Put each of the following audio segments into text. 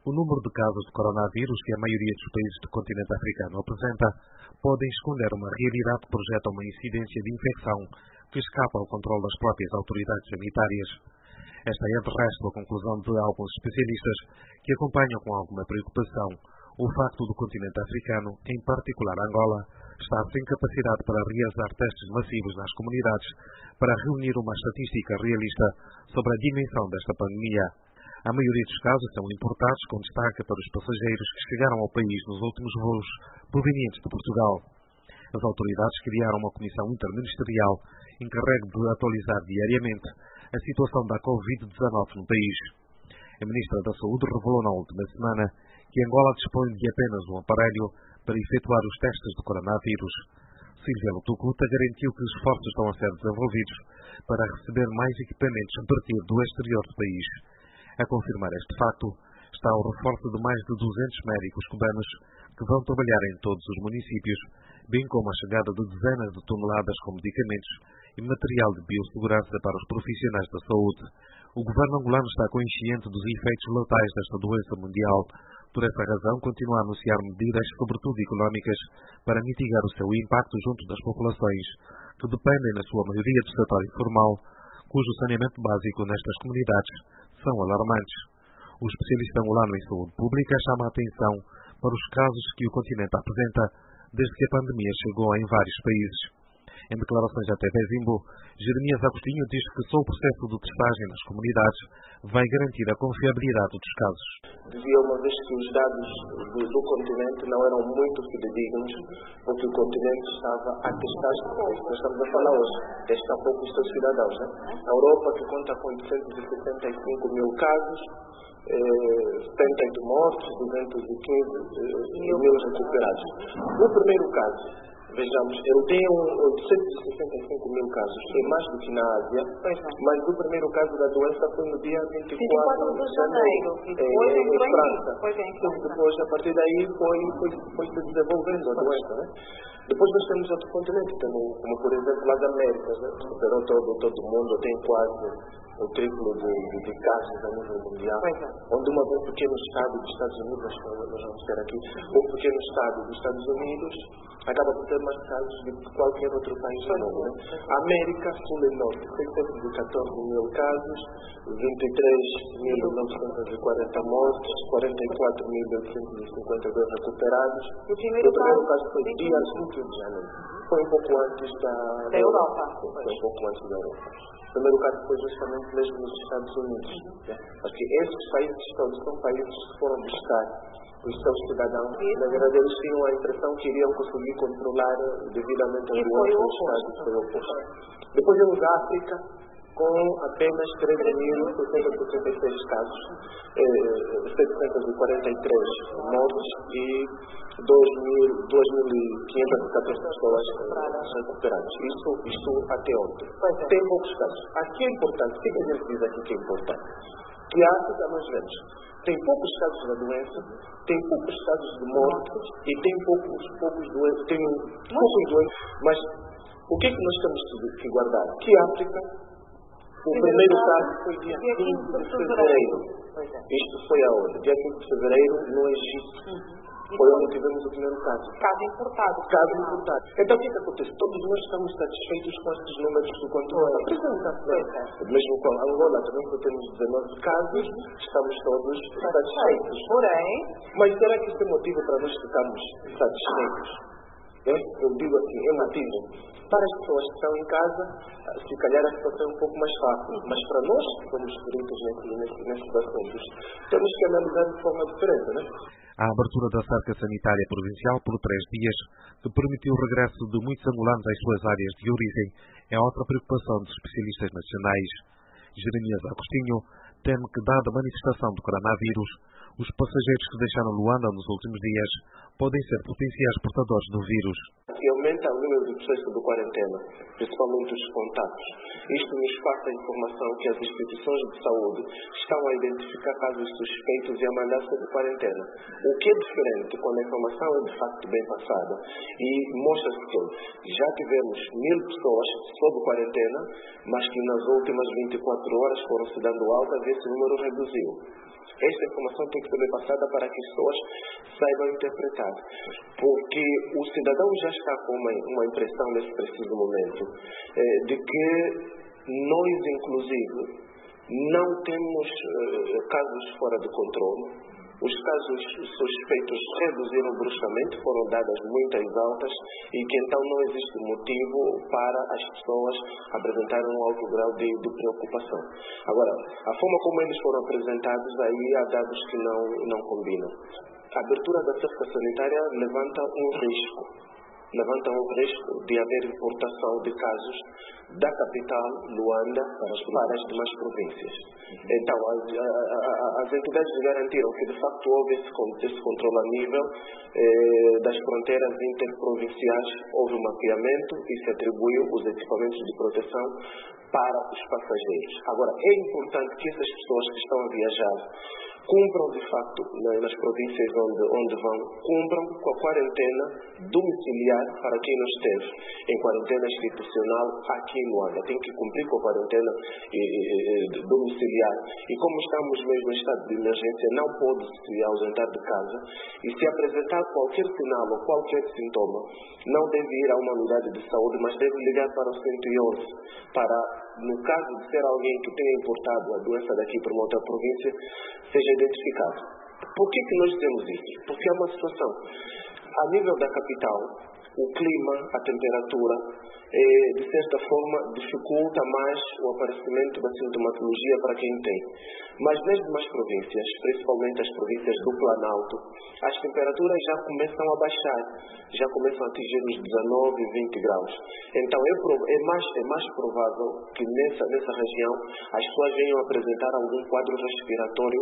O número de casos de coronavírus que a maioria dos países do continente africano apresenta podem esconder uma realidade que projeta uma incidência de infecção que escapa ao controle das próprias autoridades sanitárias. Esta é, de resto, a conclusão de alguns especialistas que acompanham com alguma preocupação o facto do continente africano, em particular Angola, estar sem capacidade para realizar testes massivos nas comunidades para reunir uma estatística realista sobre a dimensão desta pandemia. A maioria dos casos são importados, com destaque para os passageiros que chegaram ao país nos últimos voos provenientes de Portugal. As autoridades criaram uma comissão interministerial encarregue de atualizar diariamente a situação da Covid-19 no país. A Ministra da Saúde revelou na última semana que Angola dispõe de apenas um aparelho para efetuar os testes de coronavírus. Silvia Lutucuta garantiu que esforços estão a ser desenvolvidos para receber mais equipamentos a partir do exterior do país. A confirmar este facto está o reforço de mais de 200 médicos cubanos que vão trabalhar em todos os municípios, bem como a chegada de dezenas de toneladas com medicamentos e material de biossegurança para os profissionais da saúde. O governo angolano está consciente dos efeitos letais desta doença mundial. Por essa razão, continua a anunciar medidas, sobretudo económicas, para mitigar o seu impacto junto das populações, que dependem, na sua maioria, do setor informal, cujo saneamento básico nestas comunidades são alarmantes. O especialista angolano em saúde pública chama a atenção para os casos que o continente apresenta desde que a pandemia chegou em vários países. Em declarações à TV Zimbo, Jeremias Agostinho diz que só o processo de testagem nas comunidades vai garantir a confiabilidade dos casos. Dizia uma vez que os dados do continente não eram muito fidedignos, porque o continente estava a testar, nós estamos a falar hoje, testa pouco os seus cidadãos. Né? A Europa, que conta com 875 mil casos, 70 mortos, 215 mil recuperados. No primeiro caso, vejamos, ele tem 865 mil casos, foi mais do que na Ásia, mas o primeiro caso da doença foi no dia 24 de janeiro, em França. Depois, a partir daí, foi se desenvolvendo a doença. Né? Depois nós temos outro continente, como por exemplo as Américas, né? Superou todo mundo, tem quase o triplo de casos a nível mundial, onde um pequeno estado dos Estados Unidos, nós vamos ter aqui, um pequeno estado dos Estados Unidos acaba por ter mais casos do que qualquer outro país do mundo. Né? A América, Sul e Norte, 614 mil casos, 23.940 mortes, 44.852 recuperados. O primeiro caso foi dia 5 de janeiro. Foi um pouco antes da Europa. Foi um pouco antes da Europa. O primeiro caso foi justamente mesmo nos Estados Unidos. Né? Porque esses países todos são países que foram buscar os seus cidadãos. Na verdade, eles tinham a impressão que iriam conseguir controlar devidamente a doença dos Estados. Foi o oposto. Depois temos a África, com apenas 13.676 casos, 743 mortes e 2.514 pessoas recuperadas. Isso até ontem. Tem poucos casos. Aqui é importante, o que a gente diz aqui que é importante? Que a África, nós vemos, tem poucos casos da doença, tem poucos casos de morte e tem poucos doentes, mas o que é que nós temos que guardar? Que a África, o primeiro caso foi dia 15 de fevereiro. Isto foi aonde? Dia 15 de fevereiro, no Egito. Foi onde tivemos o primeiro caso. Caso importado. Então o que acontece? Todos nós estamos satisfeitos com estes números do controle apresentados. Mesmo com a Angola, também temos 19 casos, estamos todos satisfeitos. Porém, mas será que isso é motivo para nós ficarmos satisfeitos? Eu digo assim, é motivo. Para as pessoas que estão em casa, se calhar a situação é um pouco mais fácil. Mas para nós, que somos peritos nesses assuntos, temos que analisar de forma diferente, né? A abertura da cerca sanitária provincial por 3 dias, que permitiu o regresso de muitos angolanos às suas áreas de origem, é outra preocupação dos especialistas nacionais. Jeremias Agostinho teme que, dada a manifestação do coronavírus, os passageiros que deixaram Luanda nos últimos dias podem ser potenciais portadores do vírus. Que aumenta o número de pessoas sob quarentena, principalmente os contatos. Isto nos passa a informação que as instituições de saúde estão a identificar casos suspeitos e a mandar sob quarentena. O que é diferente quando a informação é de facto bem passada e mostra-se que já tivemos 1.000 pessoas sob quarentena, mas que nas últimas 24 horas foram se dando alta e esse número reduziu. Esta informação tem que ser passada para que as pessoas saibam interpretar. Porque o cidadão já está com uma impressão nesse preciso momento de que nós, inclusive, não temos casos fora de controle. Os casos suspeitos reduziram bruscamente, foram dadas muitas altas e que então não existe motivo para as pessoas apresentarem um alto grau de preocupação. Agora, a forma como eles foram apresentados, aí há dados que não combinam. A abertura da cerca sanitária levanta um risco de haver importação de casos da capital, Luanda, para as demais províncias. Então, as entidades garantiram que, de facto, houve esse controle a nível das fronteiras interprovinciais, houve um mapeamento e se atribuiu os equipamentos de proteção para os passageiros. Agora, é importante que essas pessoas que estão a viajar cumpram, de facto, nas províncias onde vão, cumpram com a quarentena domiciliar para quem não esteve em quarentena institucional aqui em Luanda. Tem que cumprir com a quarentena domiciliar. E como estamos mesmo em estado de emergência, não pode se ausentar de casa e se apresentar qualquer sinal ou qualquer sintoma, não deve ir a uma unidade de saúde, mas deve ligar para o 111 para, no caso de ser alguém que tenha importado a doença daqui para uma outra província, seja identificado. Por que nós dizemos isso? Porque é uma situação. A nível da capital, o clima, a temperatura, de certa forma, dificulta mais o aparecimento da sintomatologia para quem tem. Mas nas demais províncias, principalmente as províncias do Planalto, as temperaturas já começam a baixar, já começam a atingir os 19 e 20 graus. Então é mais provável que nessa região as pessoas venham apresentar algum quadro respiratório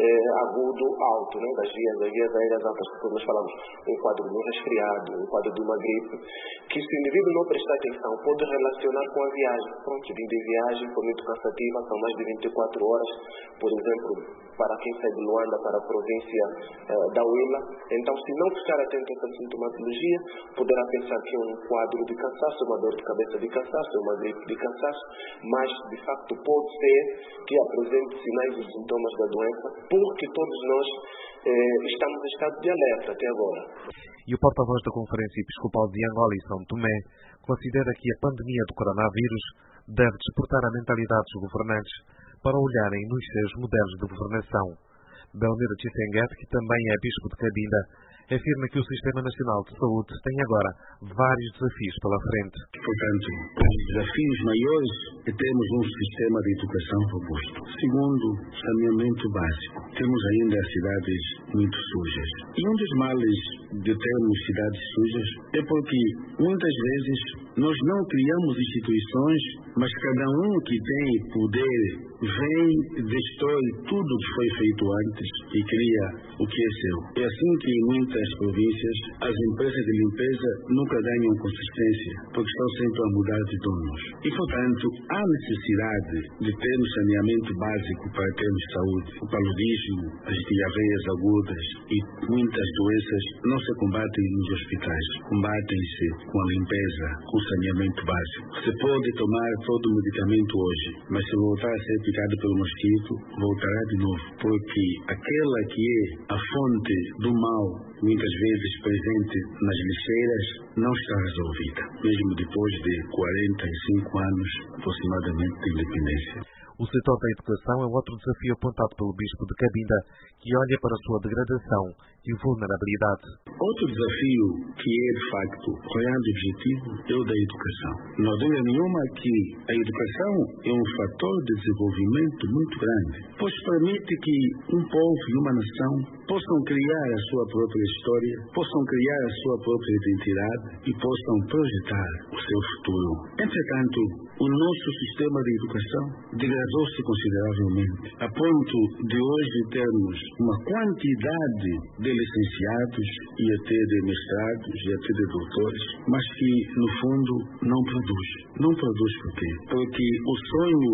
agudo alto, né? das vias aéreas altas, que nós falamos, um quadro de um resfriado, um quadro de uma gripe, que se o indivíduo não prestar atenção, pode relacionar com a viagem. Pronto, de viagem foi muito cansativa, são mais de 24 horas, por exemplo, para quem sai de Luanda para a província da Huila. Então, se não ficar atento a essa sintomatologia, poderá pensar que é um quadro de cansaço, uma dor de cabeça de cansaço, uma gripe de cansaço, mas, de facto, pode ser que apresente sinais e sintomas da doença, porque todos nós estamos em estado de alerta até agora. E o porta-voz da Conferência Episcopal de Angola e São Tomé considera que a pandemia do coronavírus deve despertar a mentalidade dos governantes para olharem nos seus modelos de governação. Belmiro Chisenguete, que também é bispo de Cabinda, afirma que o Sistema Nacional de Saúde tem agora vários desafios pela frente. Portanto, os desafios maiores é termos um sistema de educação robusto. Segundo, saneamento básico. Temos ainda cidades muito sujas. E um dos males de termos cidades sujas é porque muitas vezes nós não criamos instituições, mas cada um que tem poder vem, destrói tudo que foi feito antes e cria o que é seu. É assim que em muitas províncias as empresas de limpeza nunca ganham consistência, porque estão sempre a mudar de donos. E, portanto, há necessidade de termos saneamento básico para termos saúde. O paludismo, as diarreias agudas e muitas doenças não se combatem nos hospitais, combatem-se com a limpeza, com o saneamento básico. Se pode tomar todo o medicamento hoje, mas se voltar a ser picado pelo mosquito, voltará de novo, porque aquela que é a fonte do mal, muitas vezes presente nas lixeiras, não está resolvida, mesmo depois de 45 anos aproximadamente de independência. O setor da educação é outro desafio apontado pelo bispo de Cabinda, que olha para a sua degradação e vulnerabilidade. Outro desafio que é, de facto, o grande objetivo é o da educação. Não há dúvida nenhuma que a educação é um fator de desenvolvimento muito grande, pois permite que um povo e uma nação possam criar a sua própria história, possam criar a sua própria identidade e possam projetar o seu futuro. Entretanto, o nosso sistema de educação degradou-se consideravelmente, a ponto de hoje termos uma quantidade de licenciados e até de mestrados e até de doutores, mas que, no fundo, não produz. Não produz por quê? Porque o sonho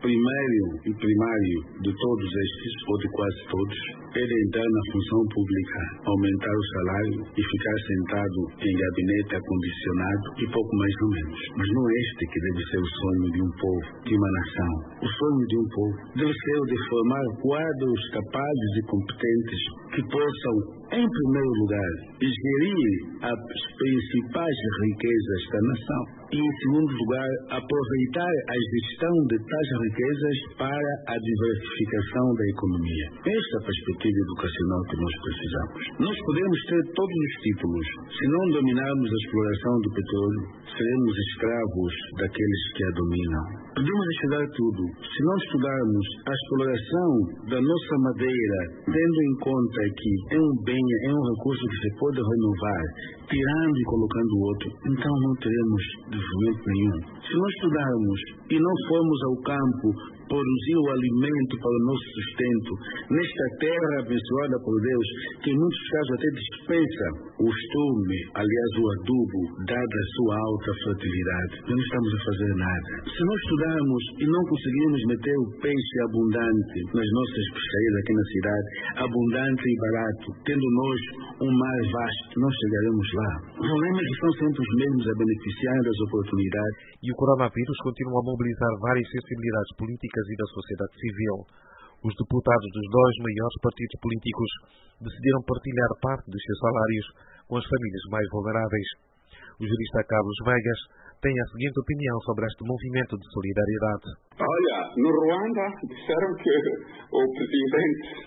primário de todos estes, ou de quase todos, era entrar na função pública, aumentar o salário e ficar sentado em gabinete acondicionado e pouco mais ou menos. Mas não é este que deve ser o sonho de um povo, de uma nação. O sonho de um povo deve ser o de formar quadros capazes e competentes que possam, em primeiro lugar, gerir as principais riquezas da nação e, em segundo lugar, aproveitar a gestão de tais riquezas para a diversificação da economia. Esta é a perspectiva educacional que nós precisamos. Nós podemos ter todos os títulos. Se não dominarmos a exploração do petróleo, seremos escravos daqueles que a dominam. Podemos estudar tudo. Se não estudarmos a exploração da nossa madeira, tendo em conta que é um bem, é um recurso que se pode renovar, tirando e colocando outro, então não teremos desenvolvimento nenhum. Se não estudarmos e não formos ao campo produzir o alimento para o nosso sustento, nesta terra abençoada por Deus, que em muitos casos até dispensa o estrume, aliás o adubo, dada a sua alta fertilidade, não estamos a fazer nada. Se não estudarmos e não conseguirmos meter o peixe abundante nas nossas pescarias aqui na cidade, abundante e barato, tendo nós um mar vasto, nós chegaremos lá. O problema é que são sempre os mesmos a beneficiar das oportunidades. E o coronavírus continua a mobilizar várias sensibilidades políticas e da sociedade civil. Os deputados dos dois maiores partidos políticos decidiram partilhar parte dos seus salários com as famílias mais vulneráveis. O jurista Carlos Vegas tem a seguinte opinião sobre este movimento de solidariedade. Olha, no Ruanda disseram que o presidente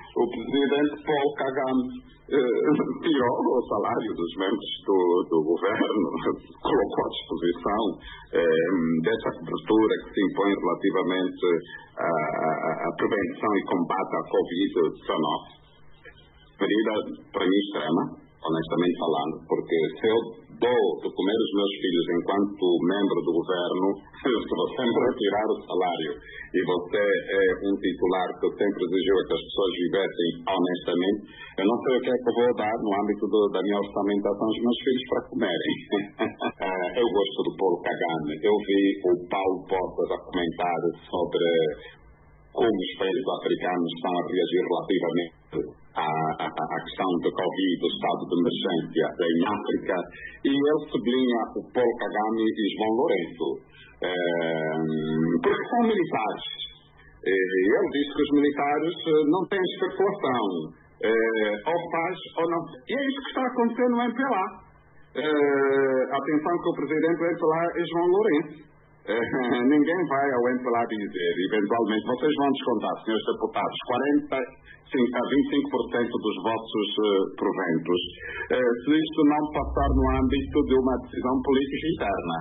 Paul Kagame tirou o salário dos membros do governo, colocou à disposição dessa cobertura que se impõe relativamente à prevenção e combate à Covid-19. Medida para mim extrema, honestamente falando, porque se eu dou de comer os meus filhos enquanto membro do governo, se você me retirar o salário e você é um titular que sempre exigiu que as pessoas vivessem honestamente, eu não sei o que é que eu vou dar no âmbito da minha orçamentação aos meus filhos para comerem. Eu gosto do Paulo Kagame. Eu vi o Paulo Portas a comentar sobre como os países africanos estão a reagir relativamente à questão da Covid, do estado de emergência em África, e ele sublinha o Paulo Kagame e João Lourenço, porque são militares. Ele diz que os militares não têm especulação, ou faz ou não. E é isso que está acontecendo no MPLA. Atenção que o presidente do MPLA é João Lourenço. Ninguém vai ao MPLA dizer, eventualmente, vocês vão descontar, senhores deputados, 40 a 25% dos vossos proventos, se isto não passar no âmbito de uma decisão política interna.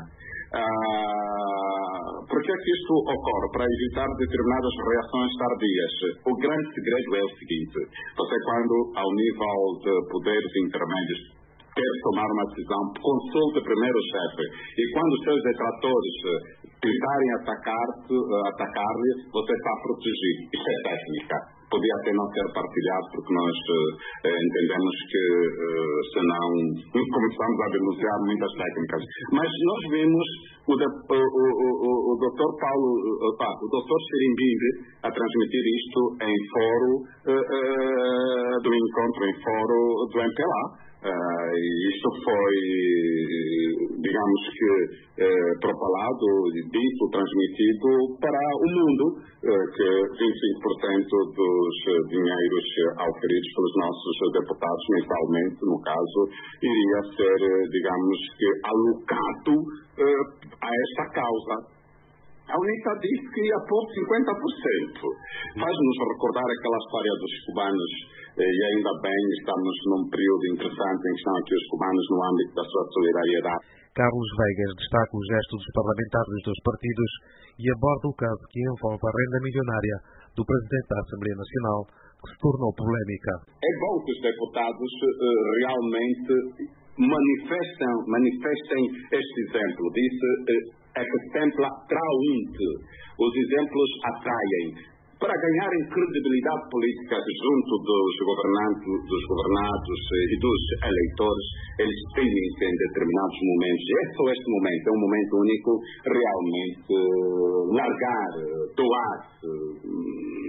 Por que é que isto ocorre? Para evitar determinadas reações tardias. O grande segredo é o seguinte: você, quando, ao nível de poderes intermédios, quer tomar uma decisão, consulte primeiro o chefe. E quando os seus detratores tentarem atacar-lhe, você está protegido. Isso é técnica. Podia até não ser partilhado, porque nós entendemos que senão começamos a denunciar muitas técnicas. Mas nós vimos o Dr. Paulo, o Dr. Sirimbide a transmitir isto em fórum do encontro, em fórum do MPLA. E isto foi, digamos que, propalado, dito, transmitido para o mundo, que 25% dos dinheiros auferidos pelos nossos deputados mensalmente, no caso, iria ser, digamos que, alocado a esta causa. A UNITA disse que ia pôr 50%. Faz-nos recordar aquela história dos cubanos, e ainda bem, estamos num período interessante em que estão aqui os cubanos no âmbito da sua solidariedade. Carlos Vegas destaca o gesto dos parlamentares dos partidos e aborda o caso que envolve a renda milionária do Presidente da Assembleia Nacional, que se tornou polémica. É bom que os deputados realmente manifestem este exemplo. Disse exemplo traunte. Os exemplos atraem. Para ganharem credibilidade política junto dos governados e dos eleitores, eles têm que, em determinados momentos, e é só este momento, é um momento único, realmente largar, doar-se,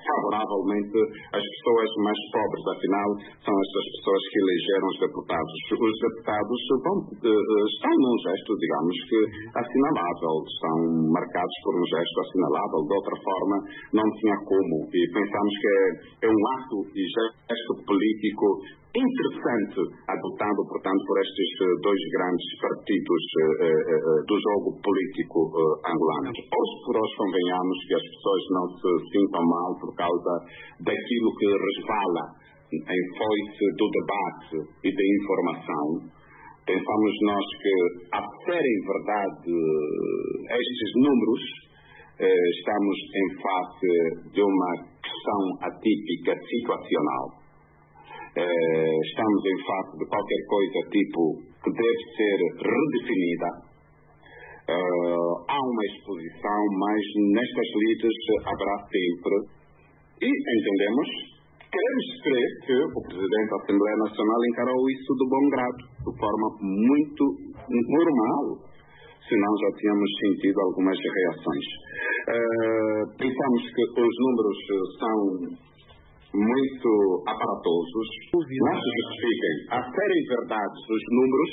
favoravelmente as pessoas mais pobres. Afinal, são essas pessoas que elegeram os deputados. Os deputados estão num gesto, digamos que assinalável, estão marcados por um gesto assinalável. De outra forma, não tinha como. E pensamos que é um ato e gesto político interessante, adotado, portanto, por estes dois grandes partidos do jogo político angolano. Hoje por hoje convenhamos que as pessoas não se sintam mal por causa daquilo que resvala em foice do debate e da informação. Pensamos nós que, a serem verdade estes números, estamos em face de uma questão atípica, situacional. Estamos em face de qualquer coisa tipo que deve ser redefinida. Há uma exposição, mas nestas lides haverá sempre, e entendemos, queremos crer que o Presidente da Assembleia Nacional encarou isso de bom grado, de forma muito normal, senão já tínhamos sentido algumas reações. Pensamos que os números são muito aparatosos, não se justifiquem. A serem verdades os números,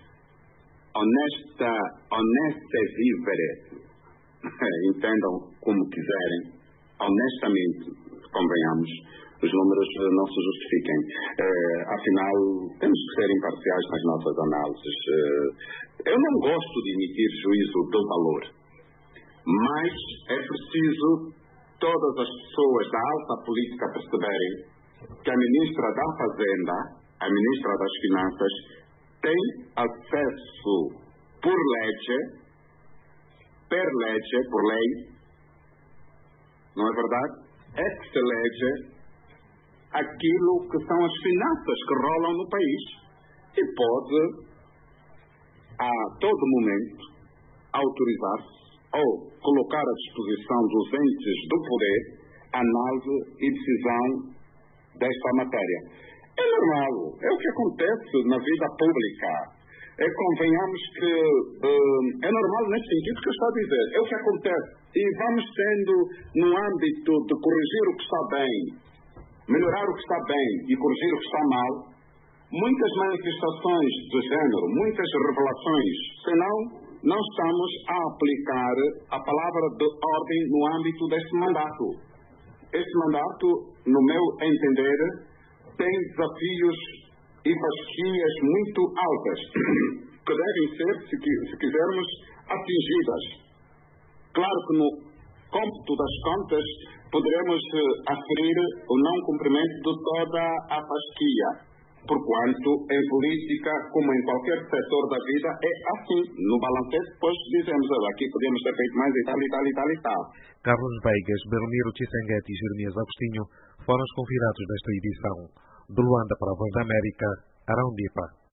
honesta vivere, entendam como quiserem, honestamente, convenhamos, os números não se justifiquem. Afinal, temos que ser imparciais nas nossas análises. Eu não gosto de emitir juízo do valor, mas é preciso todas as pessoas da alta política perceberem que a Ministra da Fazenda, a Ministra das Finanças, tem acesso por lei, não é verdade? Ex lege, aquilo que são as finanças que rolam no país e pode, a todo momento, autorizar-se ou colocar à disposição dos entes do poder análise e decisão desta matéria. É normal, é o que acontece na vida pública. Convenhamos que é normal nesse sentido que eu estou a dizer. É o que acontece. E vamos tendo, no âmbito de corrigir o que está bem, melhorar o que está bem e corrigir o que está mal, muitas manifestações de género, muitas revelações, senão não estamos a aplicar a palavra de ordem no âmbito deste mandato. Este mandato, no meu entender, tem desafios e fasquias muito altas, que devem ser, se quisermos, atingidas. Claro que no cômputo das contas poderemos aferir o não cumprimento de toda a fasquia, porquanto em política, como em qualquer setor da vida, é assim. No balancete, depois dizemos, aqui podemos ter feito mais e tal, e tal, e tal, e tal. Carlos Beigas, Belmiro Chisenguete e Jeremias Agostinho foram os convidados desta edição. De Luanda para a Voz da América, Arão Dipa.